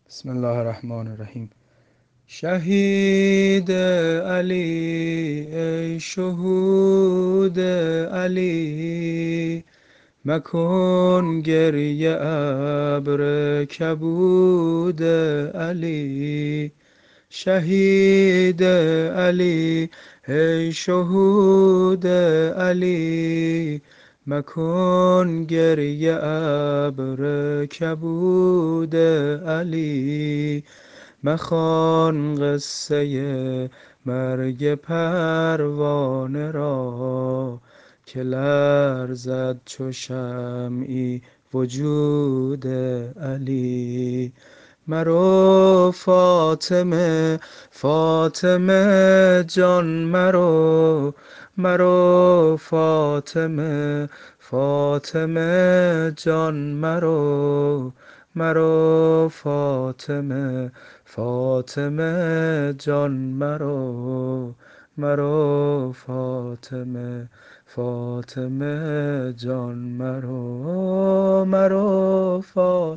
بسم الله الرحمن الرحیم. شهید علی ای شهود علی، مکن گریه ابر کبود علی. شهید علی ای شهود علی، مکن گریه ابر کبود علی. مخوان قصه مرگ پروانه را، که لرزد چو شمعی وجود علی. مرو فاطمه، فاطمه جان مرو، مرو فاطمه، فاطمه جان مرو، مرو فاطمه، فاطمه جان مرو، مرو فاطمه، فاطمه جان مرو، مرو فاطمه.